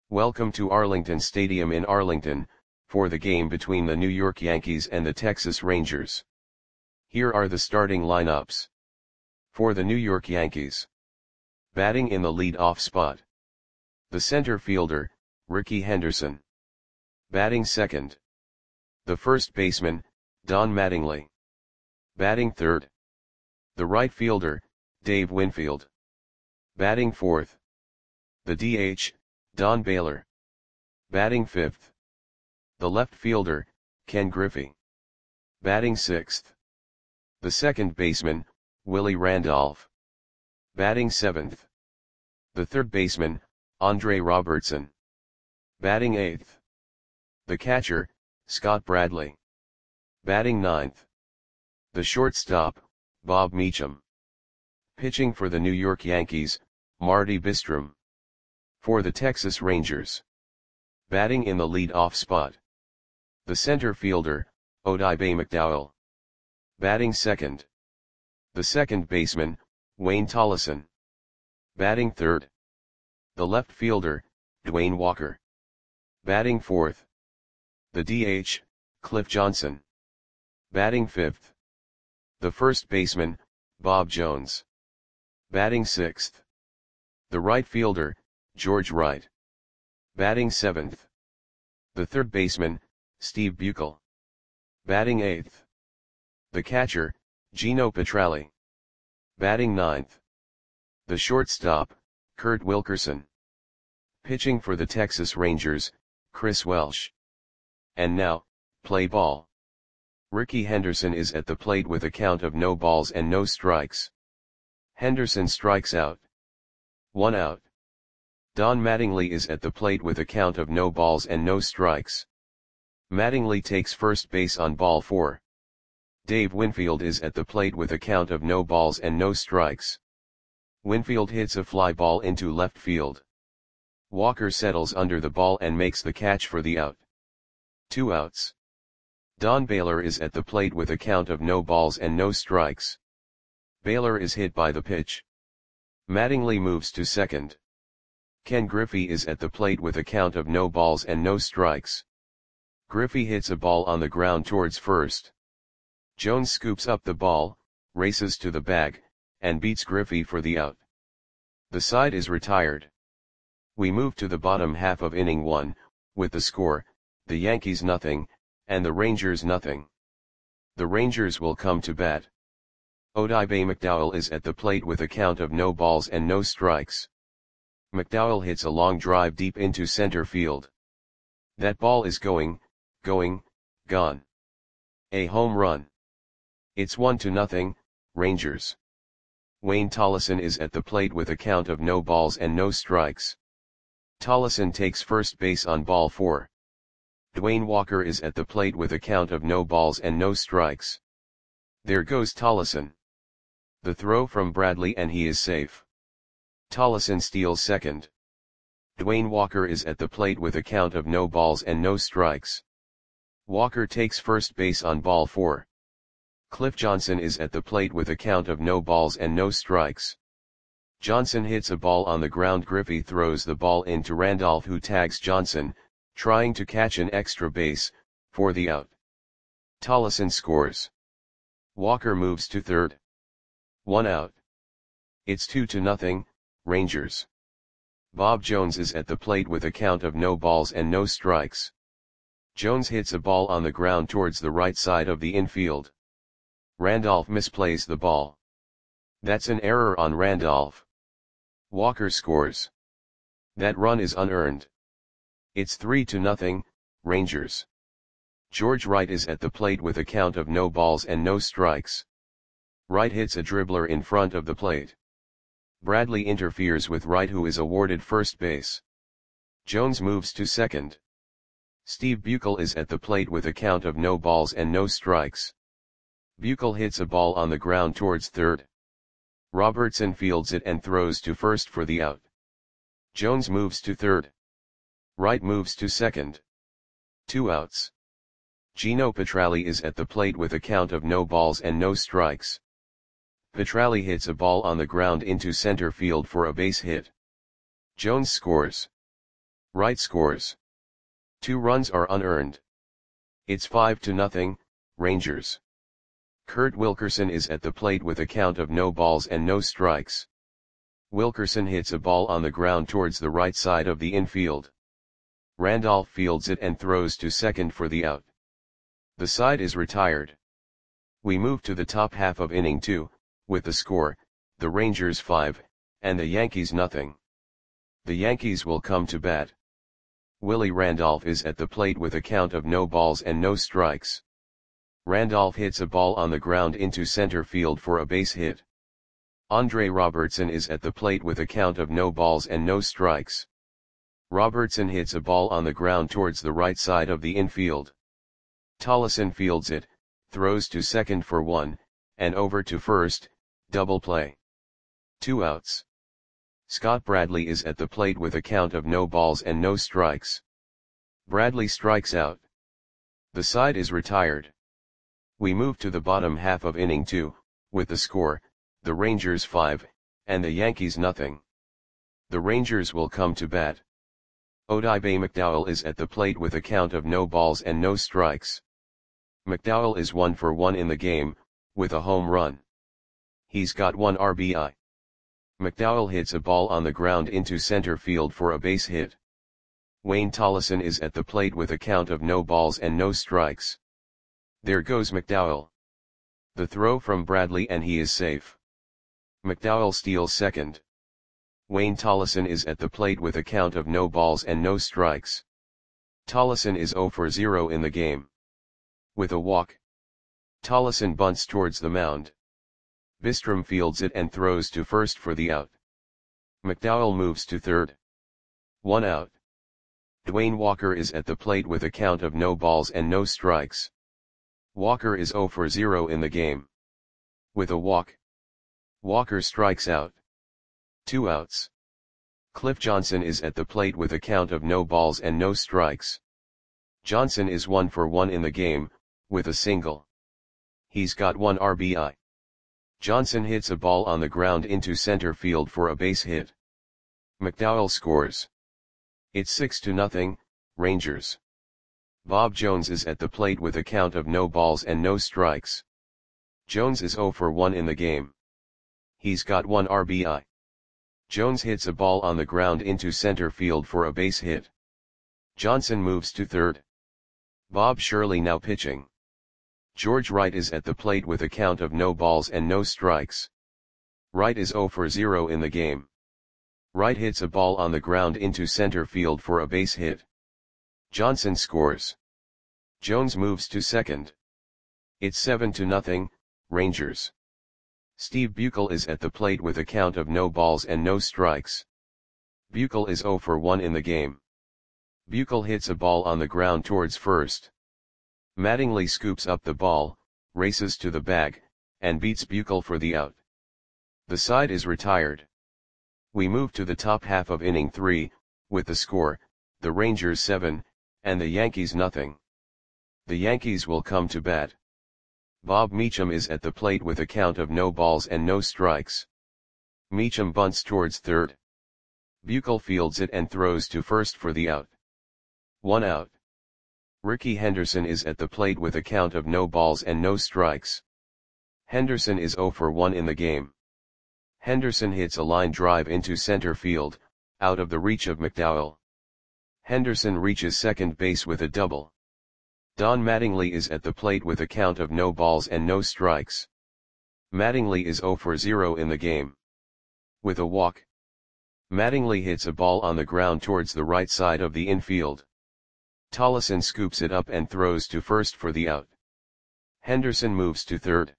Welcome to Arlington Stadium in Arlington, for the game between the New York Yankees and the Texas Rangers. Here are the starting lineups. For the New York Yankees. Batting in the lead-off spot. The center fielder, Rickey Henderson. Batting second. The first baseman, Don Mattingly. Batting third. The right fielder, Dave Winfield. Batting fourth. The DH, Don Baylor. Batting fifth. The left fielder, Ken Griffey. Batting sixth. The second baseman, Willie Randolph. Batting seventh. The third baseman, Andre Robertson. Batting eighth. The catcher, Scott Bradley. Batting ninth. The shortstop, Bob Meacham. Pitching for the New York Yankees, Marty Bistrom. For the Texas Rangers. Batting in the lead-off spot. The center fielder, Odibe McDowell. Batting second. The second baseman, Wayne Tollison. Batting third. The left fielder, Dwayne Walker. Batting fourth. The DH, Cliff Johnson. Batting fifth. The first baseman, Bob Jones. Batting sixth. The right fielder, George Wright. Batting seventh. The third baseman, Steve Buechel. Batting eighth. The catcher, Gino Petralli. Batting ninth. The shortstop, Kurt Wilkerson. Pitching for the Texas Rangers, Chris Welsh. And now, play ball. Rickey Henderson is at the plate with a count of no balls and no strikes. Henderson strikes out. 1 out. Don Mattingly is at the plate with a count of no balls and no strikes. Mattingly takes first base on ball 4. Dave Winfield is at the plate with a count of no balls and no strikes. Winfield hits a fly ball into left field. Walker settles under the ball and makes the catch for the out. 2 outs. Don Baylor is at the plate with a count of no balls and no strikes. Baylor is hit by the pitch. Mattingly moves to second. Ken Griffey is at the plate with a count of no balls and no strikes. Griffey hits a ball on the ground towards first. Jones scoops up the ball, races to the bag, and beats Griffey for the out. The side is retired. We move to the bottom half of inning 1, with the score, the Yankees nothing, and the Rangers nothing. The Rangers will come to bat. Odibe McDowell is at the plate with a count of no balls and no strikes. McDowell hits a long drive deep into center field. That ball is gone. A home run. It's 1-0, Rangers. Wayne Tollison is at the plate with a count of no balls and no strikes. Tollison takes first base on ball 4. Dwayne Walker is at the plate with a count of no balls and no strikes. There goes Tollison. The throw from Bradley and he is safe. Tollison steals second. Dwayne Walker is at the plate with a count of no balls and no strikes. Walker takes first base on ball 4. Cliff Johnson is at the plate with a count of no balls and no strikes. Johnson hits a ball on the ground. Griffey throws the ball into Randolph, who tags Johnson, trying to catch an extra base, for the out. Tollison scores. Walker moves to third. 1 out. It's 2-0, Rangers. Bob Jones is at the plate with a count of no balls and no strikes. Jones hits a ball on the ground towards the right side of the infield. Randolph misplays the ball. That's an error on Randolph. Walker scores. That run is unearned. It's 3-0, Rangers. George Wright is at the plate with a count of no balls and no strikes. Wright hits a dribbler in front of the plate. Bradley interferes with Wright, who is awarded first base. Jones moves to second. Steve Buechel is at the plate with a count of no balls and no strikes. Buechel hits a ball on the ground towards third. Robertson fields it and throws to first for the out. Jones moves to third. Wright moves to second. 2 outs. Gino Petralli is at the plate with a count of no balls and no strikes. Petralli hits a ball on the ground into center field for a base hit. Jones scores. Wright scores. 2 runs are unearned. It's 5-0, Rangers. Kurt Wilkerson is at the plate with a count of no balls and no strikes. Wilkerson hits a ball on the ground towards the right side of the infield. Randolph fields it and throws to second for the out. The side is retired. We move to the top half of inning 2, with the score, the Rangers 5, and the Yankees nothing. The Yankees will come to bat. Willie Randolph is at the plate with a count of no balls and no strikes. Randolph hits a ball on the ground into center field for a base hit. Andre Robertson is at the plate with a count of no balls and no strikes. Robertson hits a ball on the ground towards the right side of the infield. Tollison fields it, throws to second for 1, and over to first, double play. 2 outs. Scott Bradley is at the plate with a count of no balls and no strikes. Bradley strikes out. The side is retired. We move to the bottom half of inning 2, with the score, the Rangers 5, and the Yankees nothing. The Rangers will come to bat. Odibe McDowell is at the plate with a count of no balls and no strikes. McDowell is 1 for 1 in the game, with a home run. He's got 1 RBI. McDowell hits a ball on the ground into center field for a base hit. Wayne Tollison is at the plate with a count of no balls and no strikes. There goes McDowell. The throw from Bradley and he is safe. McDowell steals second. Wayne Tollison is at the plate with a count of no balls and no strikes. Tollison is 0 for 0 in the game. With a walk. Tollison bunts towards the mound. Bistrom fields it and throws to first for the out. McDowell moves to third. 1 out. Dwayne Walker is at the plate with a count of no balls and no strikes. Walker is 0 for 0 in the game. With a walk. Walker strikes out. 2 outs. Cliff Johnson is at the plate with a count of no balls and no strikes. Johnson is 1 for 1 in the game, with a single. He's got 1 RBI. Johnson hits a ball on the ground into center field for a base hit. McDowell scores. It's 6-0, Rangers. Bob Jones is at the plate with a count of no balls and no strikes. Jones is 0 for 1 in the game. He's got 1 RBI. Jones hits a ball on the ground into center field for a base hit. Johnson moves to third. Bob Shirley now pitching. George Wright is at the plate with a count of no balls and no strikes. Wright is 0 for 0 in the game. Wright hits a ball on the ground into center field for a base hit. Johnson scores. Jones moves to second. It's 7-0, Rangers. Steve Buechel is at the plate with a count of no balls and no strikes. Buechel is 0 for 1 in the game. Buechel hits a ball on the ground towards first. Mattingly scoops up the ball, races to the bag, and beats Buechel for the out. The side is retired. We move to the top half of inning 3, with the score, the Rangers 7, and the Yankees nothing. The Yankees will come to bat. Bob Meacham is at the plate with a count of no balls and no strikes. Meacham bunts towards third. Buechel fields it and throws to first for the out. 1 out. Rickey Henderson is at the plate with a count of no balls and no strikes. Henderson is 0 for 1 in the game. Henderson hits a line drive into center field, out of the reach of McDowell. Henderson reaches second base with a double. Don Mattingly is at the plate with a count of no balls and no strikes. Mattingly is 0 for 0 in the game. With a walk. Mattingly hits a ball on the ground towards the right side of the infield. Tollison scoops it up and throws to first for the out. Henderson moves to third.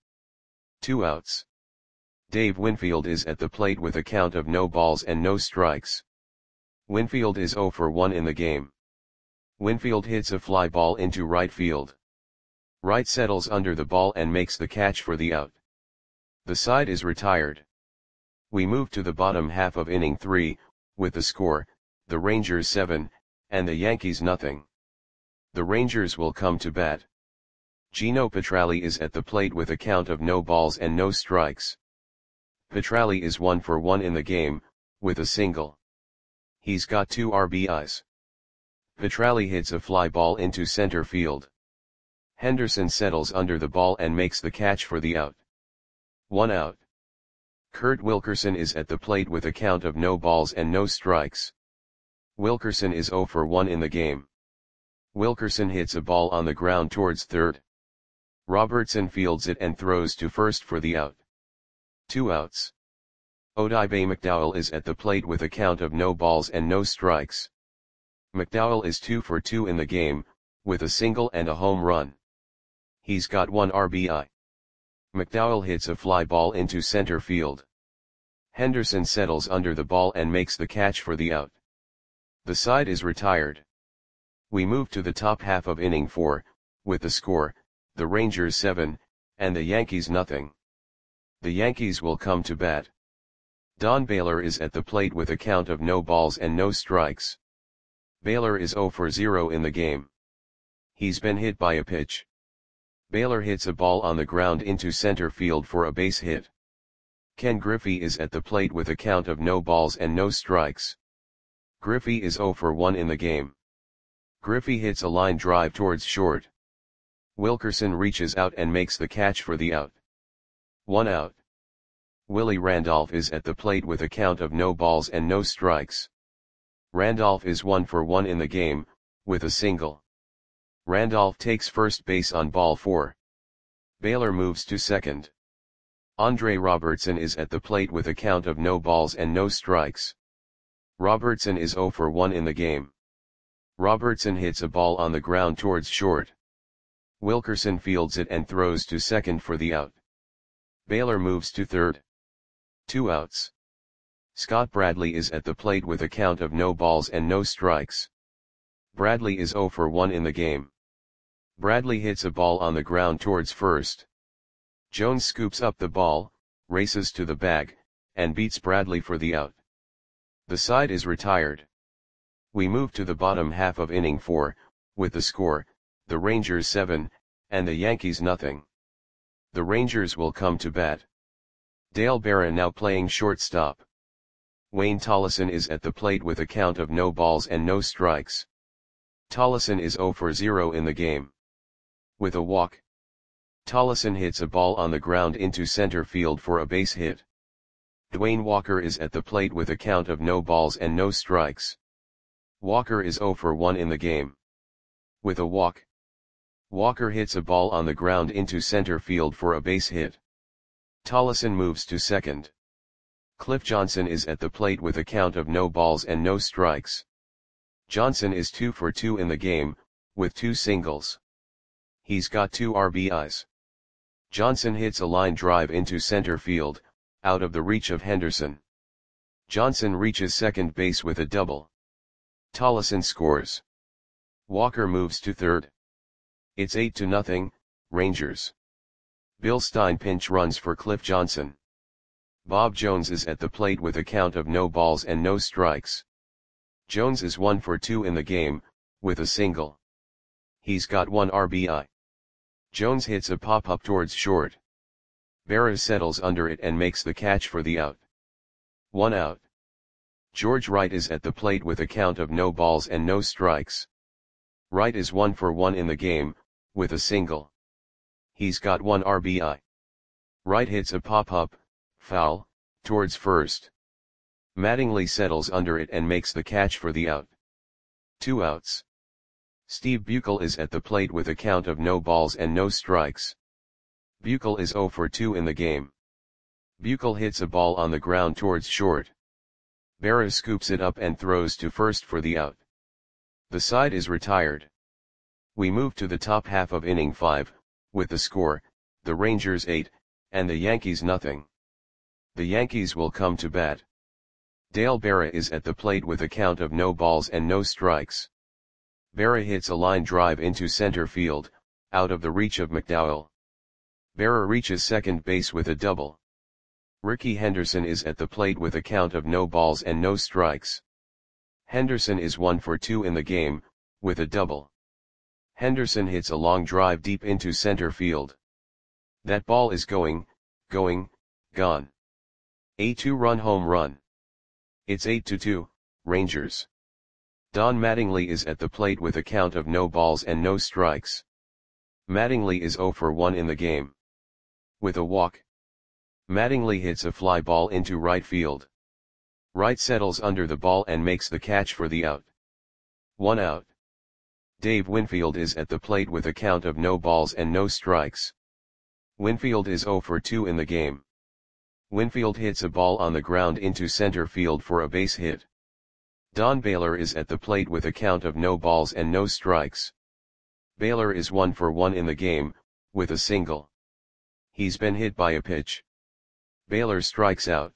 2 outs. Dave Winfield is at the plate with a count of no balls and no strikes. Winfield is 0 for 1 in the game. Winfield hits a fly ball into right field. Wright settles under the ball and makes the catch for the out. The side is retired. We move to the bottom half of inning 3, with the score, the Rangers 7, and the Yankees nothing. The Rangers will come to bat. Gino Petralli is at the plate with a count of no balls and no strikes. Petralli is 1 for 1 in the game, with a single. He's got 2 RBIs. Petralli hits a fly ball into center field. Henderson settles under the ball and makes the catch for the out. 1 out. Kurt Wilkerson is at the plate with a count of no balls and no strikes. Wilkerson is 0 for 1 in the game. Wilkerson hits a ball on the ground towards third. Robertson fields it and throws to first for the out. 2 outs. Odibe McDowell is at the plate with a count of no balls and no strikes. McDowell is 2 for 2 in the game, with a single and a home run. He's got 1 RBI. McDowell hits a fly ball into center field. Henderson settles under the ball and makes the catch for the out. The side is retired. We move to the top half of inning 4, with the score, the Rangers 7, and the Yankees nothing. The Yankees will come to bat. Don Baylor is at the plate with a count of no balls and no strikes. Baylor is 0 for 0 in the game. He's been hit by a pitch. Baylor hits a ball on the ground into center field for a base hit. Ken Griffey is at the plate with a count of no balls and no strikes. Griffey is 0 for 1 in the game. Griffey hits a line drive towards short. Wilkerson reaches out and makes the catch for the out. 1 out. Willie Randolph is at the plate with a count of no balls and no strikes. Randolph is 1 for 1 in the game, with a single. Randolph takes first base on ball 4. Baylor moves to second. Andre Robertson is at the plate with a count of no balls and no strikes. Robertson is 0 for 1 in the game. Robertson hits a ball on the ground towards short. Wilkerson fields it and throws to second for the out. Baylor moves to third. 2 outs. Scott Bradley is at the plate with a count of no balls and no strikes. Bradley is 0 for 1 in the game. Bradley hits a ball on the ground towards first. Jones scoops up the ball, races to the bag, and beats Bradley for the out. The side is retired. We move to the bottom half of inning 4, with the score, the Rangers 7, and the Yankees nothing. The Rangers will come to bat. Dale Berra now playing shortstop. Wayne Tollison is at the plate with a count of no balls and no strikes. Tollison is 0 for 0 in the game. With a walk. Tollison hits a ball on the ground into center field for a base hit. Dwayne Walker is at the plate with a count of no balls and no strikes. Walker is 0 for 1 in the game. With a walk. Walker hits a ball on the ground into center field for a base hit. Tollison moves to second. Cliff Johnson is at the plate with a count of no balls and no strikes. Johnson is 2 for 2 in the game, with 2 singles. He's got 2 RBIs. Johnson hits a line drive into center field, out of the reach of Henderson. Johnson reaches second base with a double. Tollison scores. Walker moves to third. It's 8-0, Rangers. Bill Stein pinch runs for Cliff Johnson. Bob Jones is at the plate with a count of no balls and no strikes. Jones is 1 for 2 in the game, with a single. He's got 1 RBI. Jones hits a pop-up towards short. Berra settles under it and makes the catch for the out. 1 out. George Wright is at the plate with a count of no balls and no strikes. Wright is 1 for 1 in the game, with a single. He's got 1 RBI. Wright hits a pop-up, foul, towards first. Mattingly settles under it and makes the catch for the out. 2 outs. Steve Buechel is at the plate with a count of no balls and no strikes. Buechel is 0 for 2 in the game. Buechel hits a ball on the ground towards short. Berra scoops it up and throws to first for the out. The side is retired. We move to the top half of inning 5, with the score, the Rangers 8, and the Yankees nothing. The Yankees will come to bat. Dale Berra is at the plate with a count of no balls and no strikes. Berra hits a line drive into center field, out of the reach of McDowell. Berra reaches second base with a double. Rickey Henderson is at the plate with a count of no balls and no strikes. Henderson is 1 for 2 in the game, with a double. Henderson hits a long drive deep into center field. That ball is gone. A 2-run home run. It's 8-2, Rangers. Don Mattingly is at the plate with a count of no balls and no strikes. Mattingly is 0 for 1 in the game. With a walk, Mattingly hits a fly ball into right field. Wright settles under the ball and makes the catch for the out. 1 out. Dave Winfield is at the plate with a count of no balls and no strikes. Winfield is 0 for 2 in the game. Winfield hits a ball on the ground into center field for a base hit. Don Baylor is at the plate with a count of no balls and no strikes. Baylor is 1 for 1 in the game, with a single. He's been hit by a pitch. Baylor strikes out.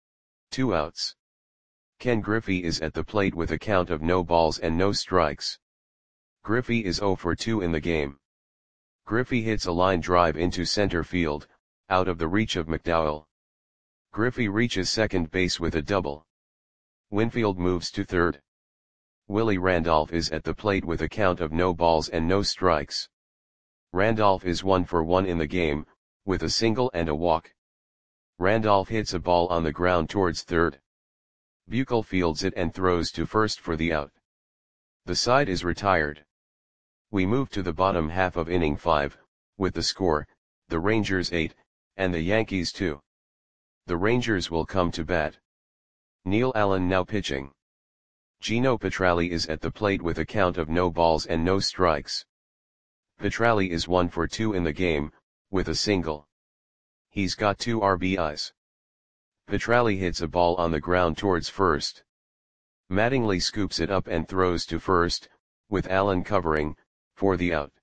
2 outs. Ken Griffey is at the plate with a count of no balls and no strikes. Griffey is 0 for 2 in the game. Griffey hits a line drive into center field, out of the reach of McDowell. Griffey reaches second base with a double. Winfield moves to third. Willie Randolph is at the plate with a count of no balls and no strikes. Randolph is 1 for 1 in the game, with a single and a walk. Randolph hits a ball on the ground towards third. Buechel fields it and throws to first for the out. The side is retired. We move to the bottom half of inning 5, with the score, the Rangers 8, and the Yankees 2. The Rangers will come to bat. Neil Allen now pitching. Gino Petralli is at the plate with a count of no balls and no strikes. Petralli is 1 for 2 in the game, with a single. He's got 2 RBIs. Petralli hits a ball on the ground towards first. Mattingly scoops it up and throws to first, with Allen covering, for the out.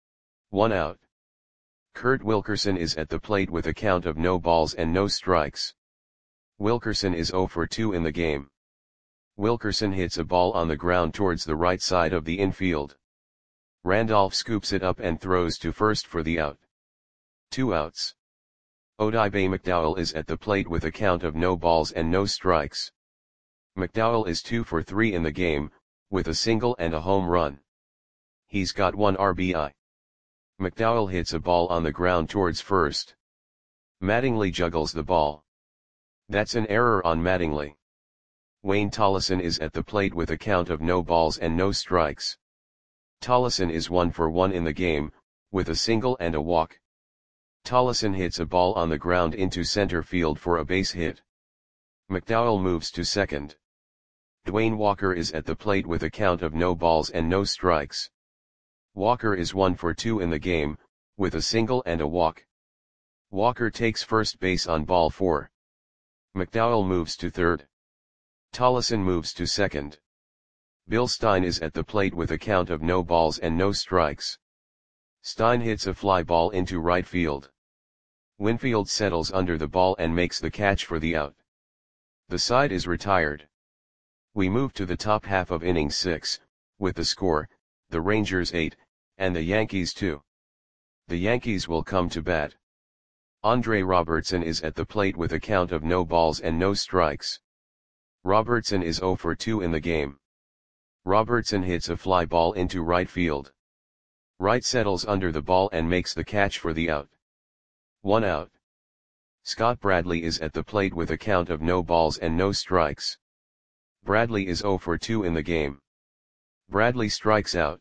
1 out. Kurt Wilkerson is at the plate with a count of no balls and no strikes. Wilkerson is 0 for 2 in the game. Wilkerson hits a ball on the ground towards the right side of the infield. Randolph scoops it up and throws to first for the out. 2 outs. Odibe McDowell is at the plate with a count of no balls and no strikes. McDowell is 2 for 3 in the game, with a single and a home run. He's got 1 RBI. McDowell hits a ball on the ground towards first. Mattingly juggles the ball. That's an error on Mattingly. Wayne Tollison is at the plate with a count of no balls and no strikes. Tollison is 1 for 1 in the game, with a single and a walk. Tollison hits a ball on the ground into center field for a base hit. McDowell moves to second. Dwayne Walker is at the plate with a count of no balls and no strikes. Walker is 1 for 2 in the game, with a single and a walk. Walker takes first base on ball 4. McDowell moves to third. Tollison moves to second. Bill Stein is at the plate with a count of no balls and no strikes. Stein hits a fly ball into right field. Winfield settles under the ball and makes the catch for the out. The side is retired. We move to the top half of inning 6, with the score, the Rangers 8, and the Yankees 2. The Yankees will come to bat. Andre Robertson is at the plate with a count of no balls and no strikes. Robertson is 0 for 2 in the game. Robertson hits a fly ball into right field. Wright settles under the ball and makes the catch for the out. 1 out. Scott Bradley is at the plate with a count of no balls and no strikes. Bradley is 0 for 2 in the game. Bradley strikes out.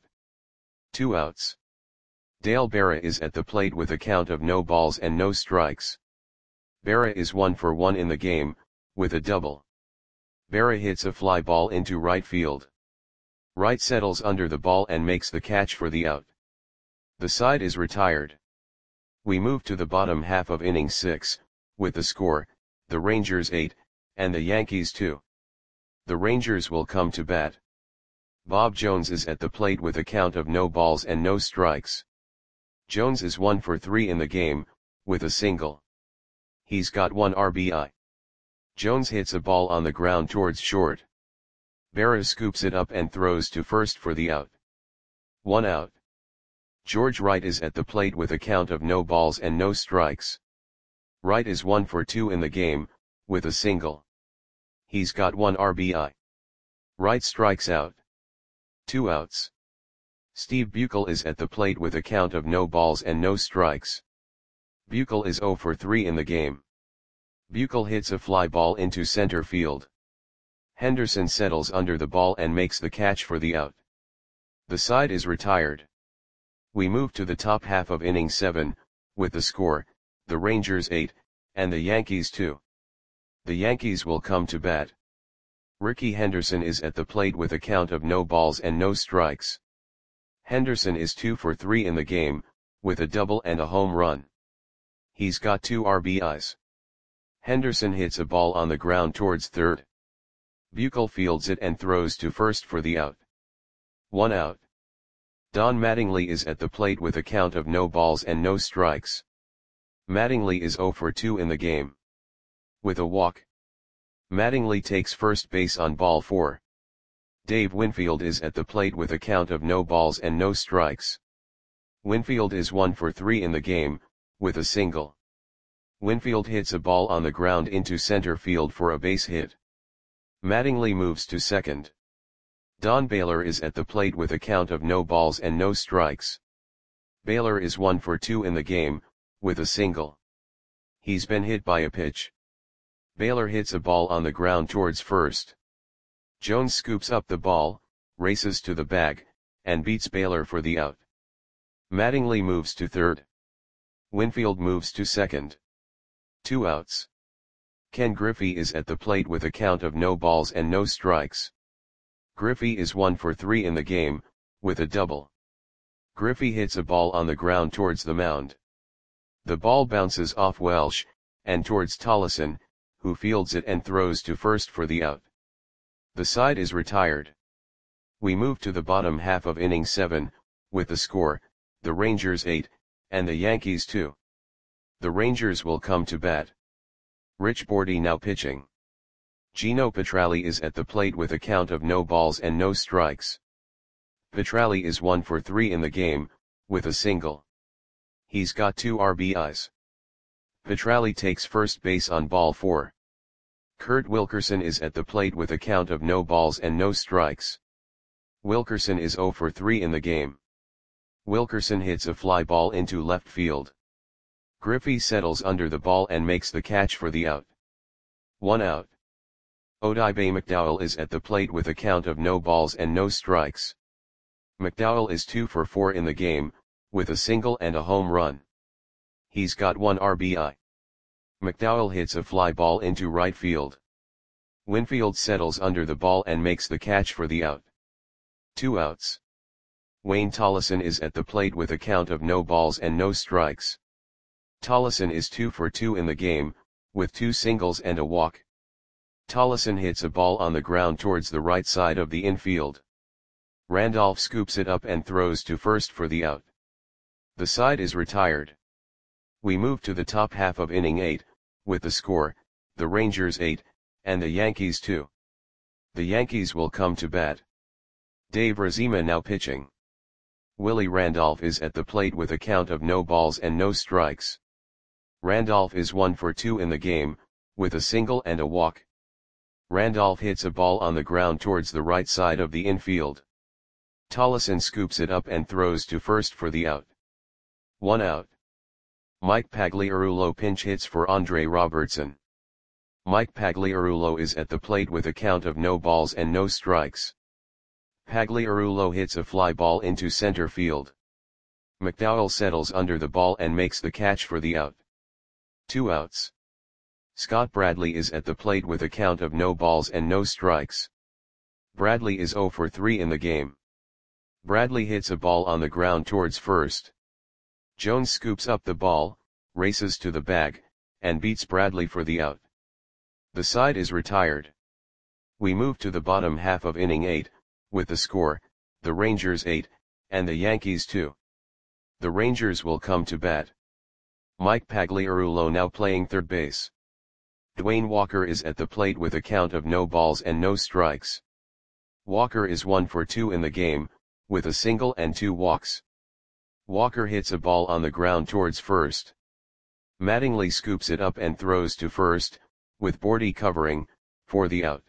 2 outs. Dale Berra is at the plate with a count of no balls and no strikes. Berra is 1 for 1 in the game, with a double. Berra hits a fly ball into right field. Wright settles under the ball and makes the catch for the out. The side is retired. We move to the bottom half of inning 6, with the score, the Rangers 8, and the Yankees 2. The Rangers will come to bat. Bob Jones is at the plate with a count of no balls and no strikes. Jones is 1 for 3 in the game, with a single. He's got 1 RBI. Jones hits a ball on the ground towards short. Berra scoops it up and throws to first for the out. 1 out. George Wright is at the plate with a count of no balls and no strikes. Wright is 1 for 2 in the game, with a single. He's got 1 RBI. Wright strikes out. 2 outs. Steve Buechel is at the plate with a count of no balls and no strikes. Buechel is 0 for 3 in the game. Buechel hits a fly ball into center field. Henderson settles under the ball and makes the catch for the out. The side is retired. We move to the top half of inning 7, with the score, the Rangers 8, and the Yankees 2. The Yankees will come to bat. Rickey Henderson is at the plate with a count of no balls and no strikes. Henderson is 2 for 3 in the game, with a double and a home run. He's got 2 RBIs. Henderson hits a ball on the ground towards third. Buechel fields it and throws to first for the out. 1 out. Don Mattingly is at the plate with a count of no balls and no strikes. Mattingly is 0 for 2 in the game. With a walk. Mattingly takes first base on ball 4. Dave Winfield is at the plate with a count of no balls and no strikes. Winfield is 1 for 3 in the game, with a single. Winfield hits a ball on the ground into center field for a base hit. Mattingly moves to second. Don Baylor is at the plate with a count of no balls and no strikes. Baylor is 1 for 2 in the game, with a single. He's been hit by a pitch. Baylor hits a ball on the ground towards first. Jones scoops up the ball, races to the bag, and beats Baylor for the out. Mattingly moves to third. Winfield moves to second. 2 outs. Ken Griffey is at the plate with a count of no balls and no strikes. Griffey is 1 for 3 in the game, with a double. Griffey hits a ball on the ground towards the mound. The ball bounces off Welsh, and towards Tollison, who fields it and throws to first for the out. The side is retired. We move to the bottom half of inning 7, with the score, the Rangers 8, and the Yankees 2. The Rangers will come to bat. Rich Bordy now pitching. Gino Petralli is at the plate with a count of no balls and no strikes. Petralli is 1 for 3 in the game, with a single. He's got 2 RBIs. Petralli takes first base on ball 4. Kurt Wilkerson is at the plate with a count of no balls and no strikes. Wilkerson is 0 for 3 in the game. Wilkerson hits a fly ball into left field. Griffey settles under the ball and makes the catch for the out. 1 out. Odibe McDowell is at the plate with a count of no balls and no strikes. McDowell is 2 for 4 in the game, with a single and a home run. He's got 1 RBI. McDowell hits a fly ball into right field. Winfield settles under the ball and makes the catch for the out. 2 outs. Wayne Tollison is at the plate with a count of no balls and no strikes. Tollison is 2 for 2 in the game, with 2 singles and a walk. Tollison hits a ball on the ground towards the right side of the infield. Randolph scoops it up and throws to first for the out. The side is retired. We move to the top half of inning 8, with the score, the Rangers 8, and the Yankees 2. The Yankees will come to bat. Dave Razema now pitching. Willie Randolph is at the plate with a count of no balls and no strikes. Randolph is 1 for 2 in the game, with a single and a walk. Randolph hits a ball on the ground towards the right side of the infield. Tollison scoops it up and throws to first for the out. 1 out. Mike Pagliarulo pinch hits for Andre Robertson. Mike Pagliarulo is at the plate with a count of no balls and no strikes. Pagliarulo hits a fly ball into center field. McDowell settles under the ball and makes the catch for the out. 2 outs. Scott Bradley is at the plate with a count of no balls and no strikes. Bradley is 0 for 3 in the game. Bradley hits a ball on the ground towards first. Jones scoops up the ball, races to the bag, and beats Bradley for the out. The side is retired. We move to the bottom half of inning 8, with the score, the Rangers 8, and the Yankees 2. The Rangers will come to bat. Mike Pagliarulo now playing third base. Dwayne Walker is at the plate with a count of no balls and no strikes. Walker is 1 for 2 in the game, with a single and 2 walks. Walker hits a ball on the ground towards first. Mattingly scoops it up and throws to first, with Bordy covering, for the out.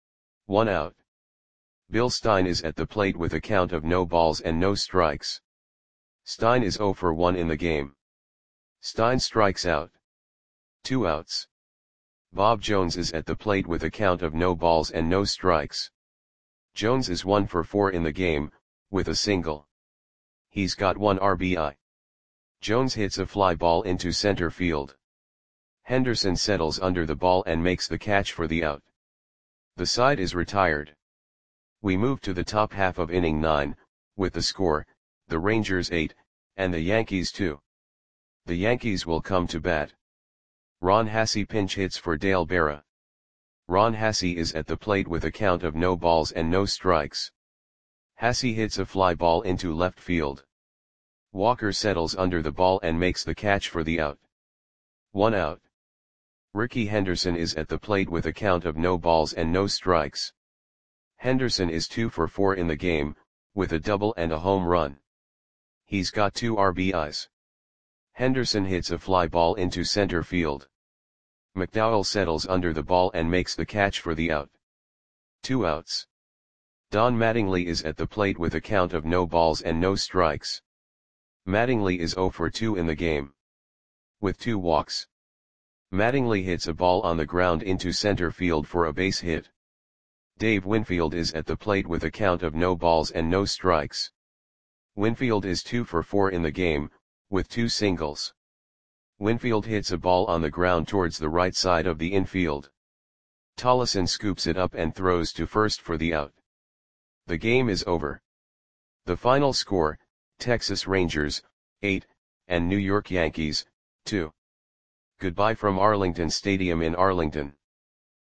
1 out. Bill Stein is at the plate with a count of no balls and no strikes. Stein is 0 for 1 in the game. Stein strikes out. 2 outs. Bob Jones is at the plate with a count of no balls and no strikes. Jones is 1 for 4 in the game, with a single. He's got 1 RBI. Jones hits a fly ball into center field. Henderson settles under the ball and makes the catch for the out. The side is retired. We move to the top half of inning 9, with the score, the Rangers 8, and the Yankees 2. The Yankees will come to bat. Ron Hassey pinch hits for Dale Berra. Ron Hassey is at the plate with a count of no balls and no strikes. Hassey hits a fly ball into left field. Walker settles under the ball and makes the catch for the out. 1 out. Rickey Henderson is at the plate with a count of no balls and no strikes. Henderson is 2 for 4 in the game, with a double and a home run. He's got 2 RBIs. Henderson hits a fly ball into center field. McDowell settles under the ball and makes the catch for the out. 2 outs. Don Mattingly is at the plate with a count of no balls and no strikes. Mattingly is 0 for 2 in the game, with 2 walks. Mattingly hits a ball on the ground into center field for a base hit. Dave Winfield is at the plate with a count of no balls and no strikes. Winfield is 2 for 4 in the game, with 2 singles. Winfield hits a ball on the ground towards the right side of the infield. Tollison scoops it up and throws to first for the out. The game is over. The final score, Texas Rangers, 8, and New York Yankees, 2. Goodbye from Arlington Stadium in Arlington.